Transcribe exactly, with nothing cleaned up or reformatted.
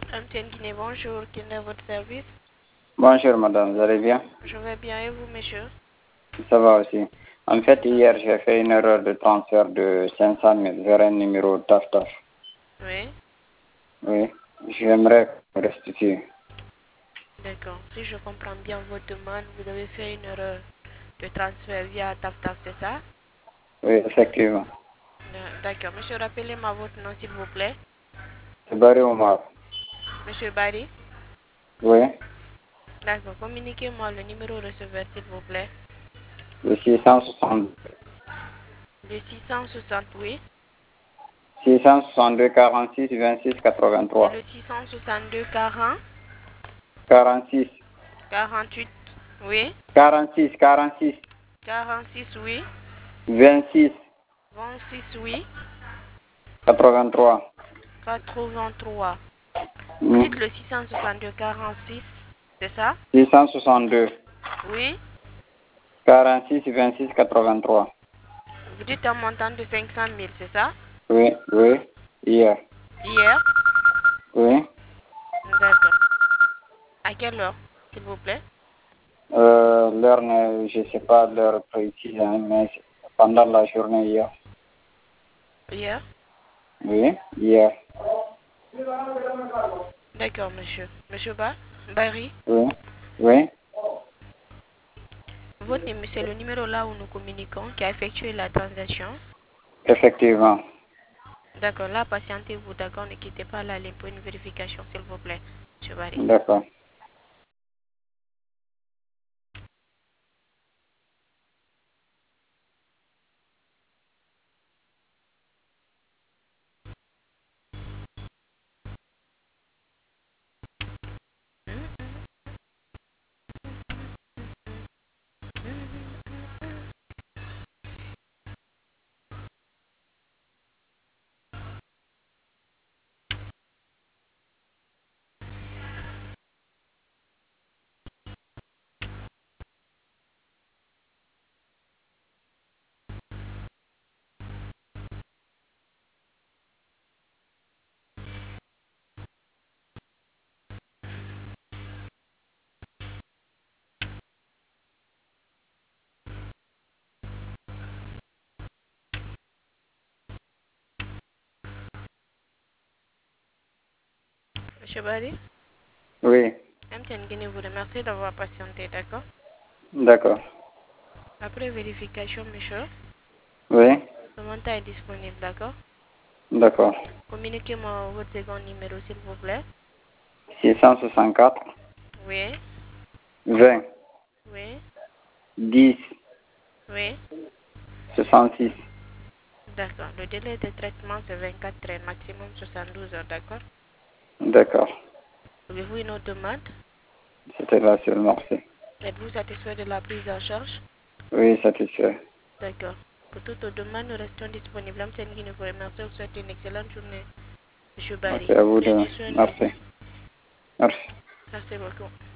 M T N Guinée, bonjour. Quel est votre service? Bonjour madame, vous allez bien? Je vais bien et vous, monsieur? Ça va aussi. En fait, hier, j'ai fait une erreur de transfert de cinq cent mille vers un numéro Taf Taf. Oui. Oui, j'aimerais restituer. D'accord. Si je comprends bien votre demande, vous avez fait une erreur de transfert via TafTaf, c'est ça? Oui, effectivement. D'accord. Monsieur, rappelez-moi votre nom, s'il vous plaît. C'est Barry Omar. Monsieur Barry? Oui, D'accord. Communiquez-moi le numéro receveur, s'il vous plaît. le six cent soixante, Le six cent soixante, oui. six cent soixante-deux quarante-six vingt-six C'est quatre-vingt-trois. le six cent soixante-deux quarante, quarante-six, quarante-huit, oui. quarante-six, quarante-six, quarante-six, oui. vingt-six, vingt-six, oui. quatre-vingt-trois. quatre-vingt-trois. Vous Hmm. dites le six cent soixante-deux quarante-six, c'est ça? six cent soixante-deux, Oui. quarante-six, vingt-six quatre-vingt-trois. Vous dites un montant de cinq cent mille, c'est ça? Oui, oui, hier. Hier? Oui. D'accord. À quelle heure, s'il vous plaît? Euh, l'heure, ne- je ne sais pas l'heure précise, hein, mais pendant la journée hier. Hier? Oui, hier. D'accord, monsieur. Monsieur Ba Barry, Oui, oui, votre numéro, c'est le numéro là où nous communiquons qui a effectué la transaction. effectivement. D'accord, là, patientez-vous, d'accord? Ne quittez pas la ligne pour une vérification, s'il vous plaît, monsieur Barry. D'accord. Monsieur Barry, Oui, M T N Guinée vous remercie d'avoir patienté, d'accord? d'accord. Après vérification, monsieur, Oui, le montant est disponible, d'accord? d'accord. Communiquez-moi votre second numéro, s'il vous plaît. six cent soixante-quatre, Oui, vingt, oui, dix, oui. soixante-six. D'accord. Le délai de traitement, c'est vingt-quatre heures, maximum soixante-douze heures, d'accord? D'accord. Avez-vous une autre demande? C'était la seule, merci. Êtes-vous satisfait de la prise en charge? Oui, satisfait. D'accord. Pour toute autre demande, nous restons disponibles. M T N Guinée vous remercie. Vous souhaite une excellente journée, monsieur Barry. Merci à vous de... Prenez soin de vous. Merci. Merci. Merci beaucoup.